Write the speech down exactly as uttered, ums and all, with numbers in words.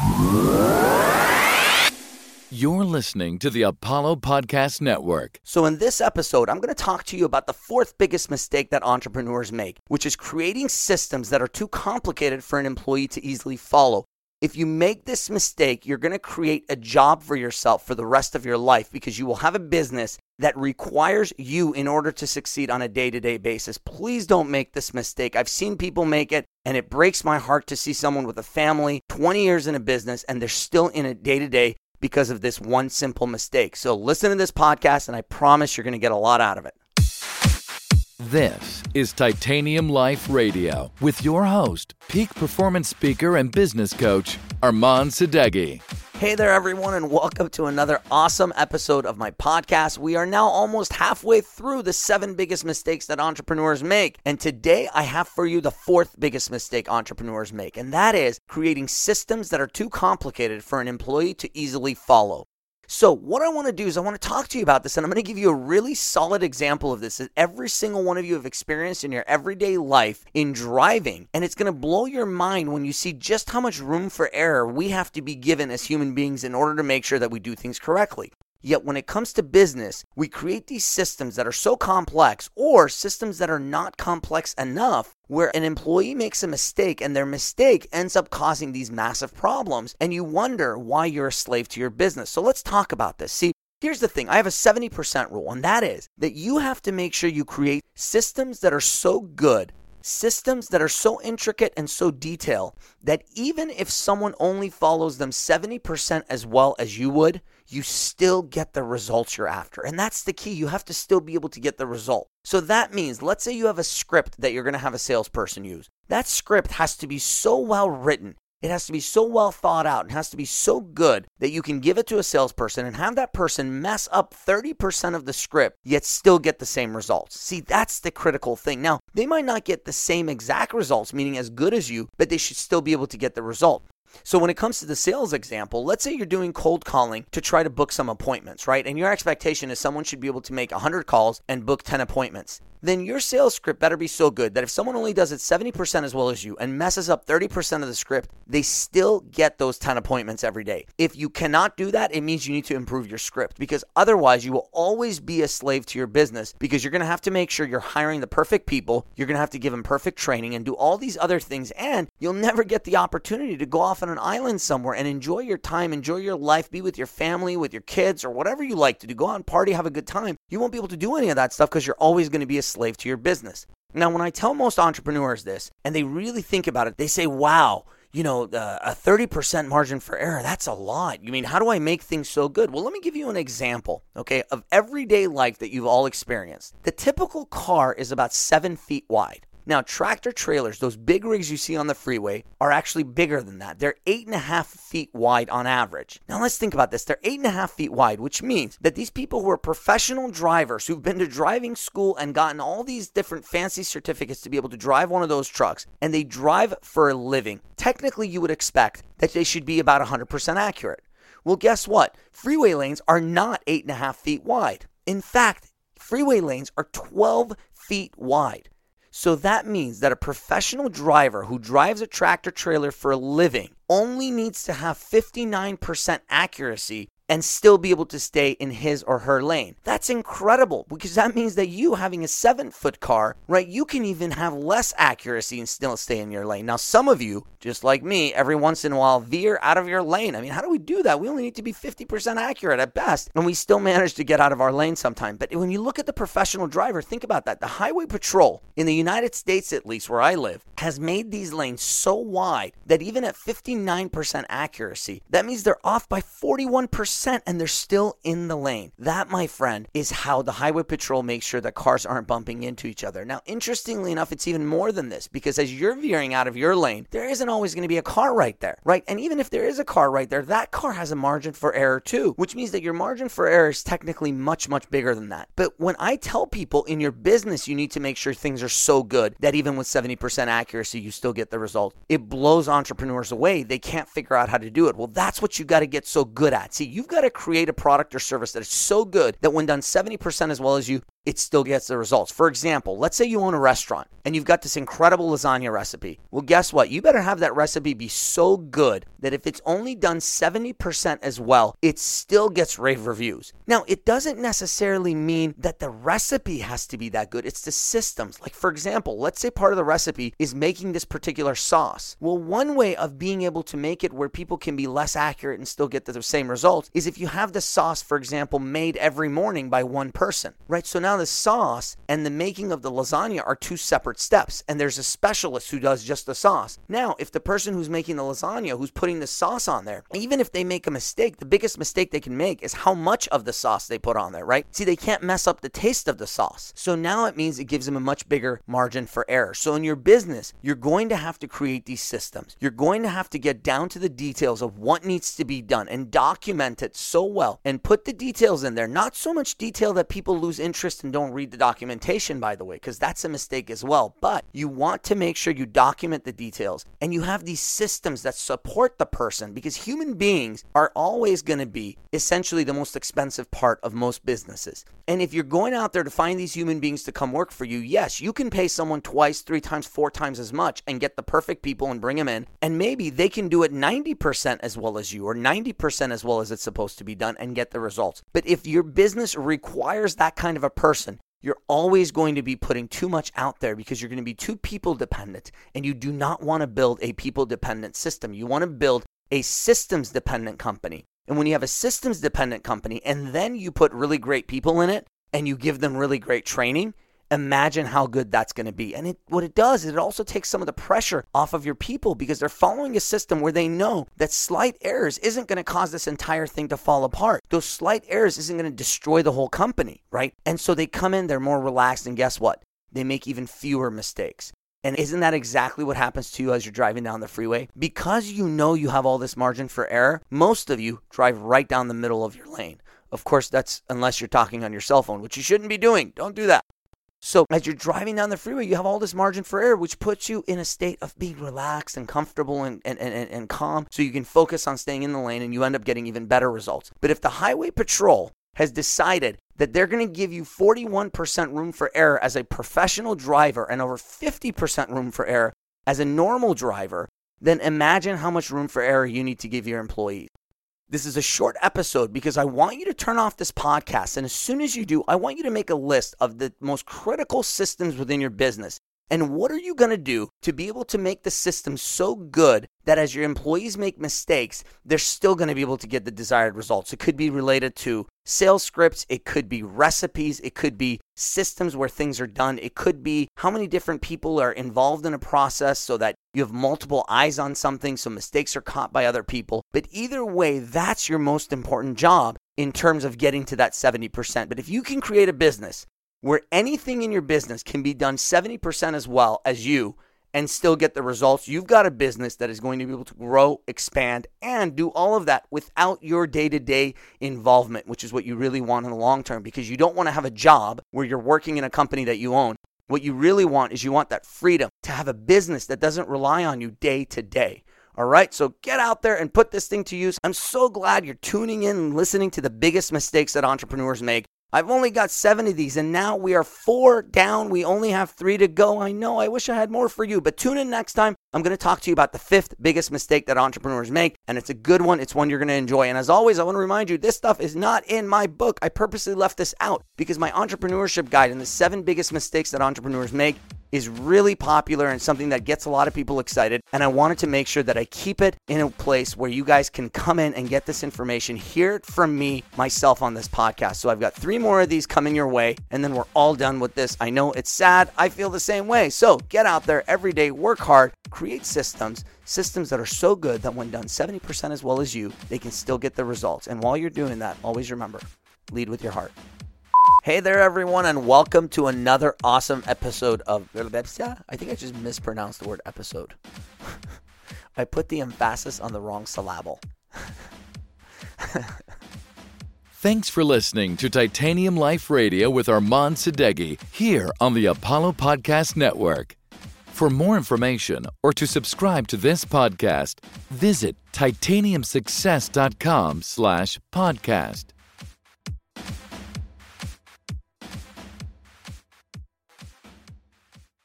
You're listening to the Apollo Podcast Network. So in this episode, I'm going to talk to you about the fourth biggest mistake that entrepreneurs make, which is creating systems that are too complicated for an employee to easily follow. If you make this mistake, you're going to create a job for yourself for the rest of your life because you will have a business that requires you in order to succeed on a day-to-day basis. Please don't make this mistake. I've seen people make it, and it breaks my heart to see someone with a family, twenty years in a business, and they're still in it day-to-day because of this one simple mistake. So listen to this podcast, and I promise you're going to get a lot out of it. This is Titanium Life Radio with your host, peak performance speaker and business coach, Armand Sadeghi. Hey there, everyone, and welcome to another awesome episode of my podcast. We are now almost halfway through the seven biggest mistakes that entrepreneurs make. And today I have for you the fourth biggest mistake entrepreneurs make, and that is creating systems that are too complicated for an employee to easily follow. So what I want to do is I want to talk to you about this, and I'm going to give you a really solid example of this that every single one of you have experienced in your everyday life in driving, and it's going to blow your mind when you see just how much room for error we have to be given as human beings in order to make sure that we do things correctly. Yet when it comes to business, we create these systems that are so complex or systems that are not complex enough where an employee makes a mistake and their mistake ends up causing these massive problems and you wonder why you're a slave to your business. So let's talk about this. See, here's the thing. I have a seventy percent rule, and that is that you have to make sure you create systems that are so good, systems that are so intricate and so detailed that even if someone only follows them seventy percent as well as you would, you still get the results you're after. And that's the key. You have to still be able to get the result. So that means, let's say you have a script that you're going to have a salesperson use. That script has to be so well written. It has to be so well thought out. It has to be so good that you can give it to a salesperson and have that person mess up thirty percent of the script, yet still get the same results. See, that's the critical thing. Now, they might not get the same exact results, meaning as good as you, but they should still be able to get the result. So when it comes to the sales example, let's say you're doing cold calling to try to book some appointments, right? And your expectation is someone should be able to make one hundred calls and book ten appointments. Then your sales script better be so good that if someone only does it seventy percent as well as you and messes up thirty percent of the script, they still get those ten appointments every day. If you cannot do that, it means you need to improve your script because otherwise you will always be a slave to your business because you're going to have to make sure you're hiring the perfect people. You're going to have to give them perfect training and do all these other things, and you'll never get the opportunity to go off on an island somewhere and enjoy your time, enjoy your life, be with your family, with your kids, or whatever you like to do. Go out and party, have a good time. You won't be able to do any of that stuff because you're always going to be a slave to your business. Now, when I tell most entrepreneurs this and they really think about it, they say, wow, you know, uh, a thirty percent margin for error, that's a lot. You mean, how do I make things so good? Well, let me give you an example, okay, of everyday life that you've all experienced. The typical car is about seven feet wide. Now, tractor trailers, those big rigs you see on the freeway, are actually bigger than that. They're eight and a half feet wide on average. Now, let's think about this. They're eight and a half feet wide, which means that these people who are professional drivers who've been to driving school and gotten all these different fancy certificates to be able to drive one of those trucks, and they drive for a living, technically you would expect that they should be about one hundred percent accurate. Well, guess what? Freeway lanes are not eight and a half feet wide. In fact, freeway lanes are twelve feet wide. So that means that a professional driver who drives a tractor trailer for a living only needs to have fifty-nine percent accuracy and still be able to stay in his or her lane. That's incredible because that means that you having a seven-foot car, right, you can even have less accuracy and still stay in your lane. Now, some of you, just like me, every once in a while veer out of your lane. I mean, how do we do that? We only need to be fifty percent accurate at best, and we still manage to get out of our lane sometime. But when you look at the professional driver, think about that. The Highway Patrol, in the United States at least, where I live, has made these lanes so wide that even at fifty-nine percent accuracy, that means they're off by forty-one percent and they're still in the lane. That, my friend, is how the Highway Patrol makes sure that cars aren't bumping into each other. Now, interestingly enough, it's even more than this because as you're veering out of your lane, there isn't always going to be a car right there, right? And even if there is a car right there, that car has a margin for error too, which means that your margin for error is technically much, much bigger than that. But when I tell people in your business, you need to make sure things are so good that even with seventy percent accuracy, you still get the result, it blows entrepreneurs away. They can't figure out how to do it. Well, that's what you got to get so good at. See, you've got to create a product or service that is so good that when done seventy percent as well as you, it still gets the results. For example, let's say you own a restaurant and you've got this incredible lasagna recipe. Well, guess what? You better have that recipe be so good that if it's only done seventy percent as well, it still gets rave reviews. Now, it doesn't necessarily mean that the recipe has to be that good. It's the systems. Like, for example, let's say part of the recipe is making this particular sauce. Well, one way of being able to make it where people can be less accurate and still get the same results is if you have the sauce, for example, made every morning by one person, right? So now the sauce and the making of the lasagna are two separate steps, and there's a specialist who does just the sauce. Now, if the person who's making the lasagna, who's putting the sauce on there, even if they make a mistake, the biggest mistake they can make is how much of the sauce they put on there, right? See, they can't mess up the taste of the sauce. So now it means it gives them a much bigger margin for error. So in your business, you're going to have to create these systems. You're going to have to get down to the details of what needs to be done and document it so well and put the details in there. Not so much detail that people lose interest and don't read the documentation, by the way, because that's a mistake as well. But you want to make sure you document the details and you have these systems that support the person, because human beings are always going to be essentially the most expensive part of most businesses. And if you're going out there to find these human beings to come work for you, yes, you can pay someone twice, three times, four times as much and get the perfect people and bring them in. And maybe they can do it ninety percent as well as you, or ninety percent as well as it's supposed to be done, and get the results. But if your business requires that kind of a person, you're always going to be putting too much out there because you're going to be too people dependent, and you do not want to build a people dependent system. You want to build a systems dependent company. And when you have a systems dependent company and then you put really great people in it and you give them really great training, imagine how good that's going to be. And it, what it does is it also takes some of the pressure off of your people, because they're following a system where they know that slight errors isn't going to cause this entire thing to fall apart. Those slight errors isn't going to destroy the whole company, right? And so they come in, they're more relaxed, and guess what? They make even fewer mistakes. And isn't that exactly what happens to you as you're driving down the freeway? Because you know you have all this margin for error, most of you drive right down the middle of your lane. Of course, that's unless you're talking on your cell phone, which you shouldn't be doing. Don't do that. So as you're driving down the freeway, you have all this margin for error, which puts you in a state of being relaxed and comfortable and, and, and, and calm, so you can focus on staying in the lane, and you end up getting even better results. But if the highway patrol has decided that they're going to give you forty-one percent room for error as a professional driver and over fifty percent room for error as a normal driver, then imagine how much room for error you need to give your employees. This is a short episode because I want you to turn off this podcast. And as soon as you do, I want you to make a list of the most critical systems within your business. And what are you going to do to be able to make the system so good that as your employees make mistakes, they're still going to be able to get the desired results? It could be related to sales scripts. It could be recipes. It could be systems where things are done. It could be how many different people are involved in a process so that you have multiple eyes on something so mistakes are caught by other people. But either way, that's your most important job in terms of getting to that seventy percent. But if you can create a business where anything in your business can be done seventy percent as well as you and still get the results, you've got a business that is going to be able to grow, expand, and do all of that without your day-to-day involvement, which is what you really want in the long term, because you don't want to have a job where you're working in a company that you own. What you really want is you want that freedom to have a business that doesn't rely on you day to day. All right, so get out there and put this thing to use. I'm so glad you're tuning in and listening to the biggest mistakes that entrepreneurs make. I've only got seven of these, and now we are four down. We only have three to go. I know, I wish I had more for you, but tune in next time. I'm going to talk to you about the fifth biggest mistake that entrepreneurs make, and it's a good one. It's one you're going to enjoy. And as always, I want to remind you, this stuff is not in my book. I purposely left this out because my entrepreneurship guide and the seven biggest mistakes that entrepreneurs make is really popular and something that gets a lot of people excited. And I wanted to make sure that I keep it in a place where you guys can come in and get this information, hear it from me, myself on this podcast. So I've got three more of these coming your way, and then we're all done with this. I know it's sad. I feel the same way. So get out there every day, work hard, create systems, systems that are so good that when done seventy percent as well as you, they can still get the results. And while you're doing that, always remember, lead with your heart. Hey there, everyone, and welcome to another awesome episode of... I think I just mispronounced the word episode. I put the emphasis on the wrong syllable. Thanks for listening to Titanium Life Radio with Armand Sadeghi here on the Apollo Podcast Network. For more information or to subscribe to this podcast, visit titanium success dot com slash podcast.